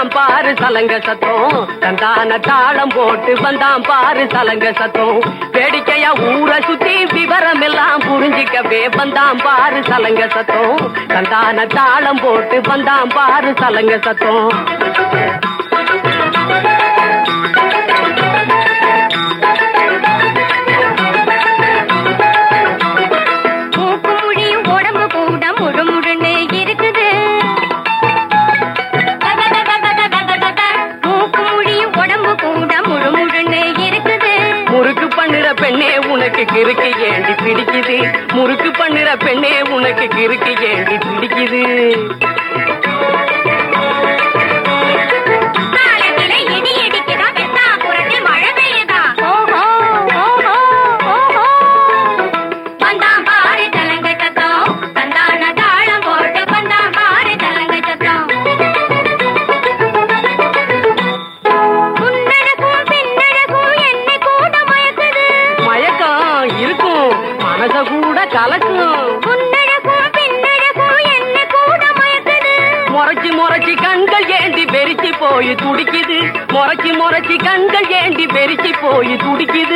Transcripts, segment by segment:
வந்தாம் பாரு சலங்க சத்தம், தந்தான தாளம் போட்டு வந்தாம் பாரு சலங்க சத்தம். வேடிக்கையா ஊரை சுத்தி விவரம் எல்லாம் புரிஞ்சிக்கவே வந்தாம் பாரு சலங்க சத்தம், தந்தான தாளம் போட்டு வந்தாம் பாரு சலங்க சத்தம். முறுக்கு பண்ணுற பெண்ணே உனக்கு கிறுக்கு ஏண்டி பிடிக்குது, முறுக்கு பண்ணுற பெண்ணே உனக்கு கிறுக்கு ஏண்டி பிடிக்குது. மனச கூட கலக்கும் முறைச்சி முறைச்சி கண்கள் ஏண்டி பெருச்சி போய் துடிக்குது, முறைச்சி முறைச்சி கண்கள் ஏண்டி பெருச்சி போய் துடிக்குது.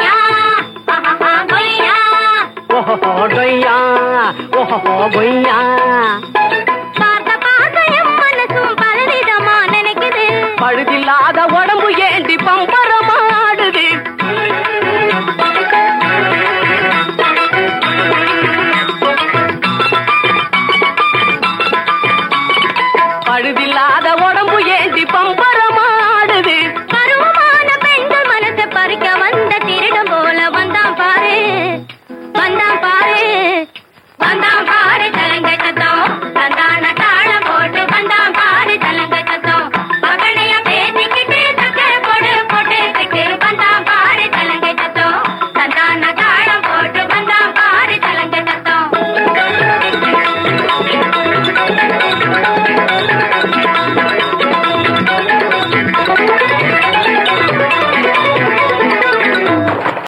ஓஹோ பொய்யா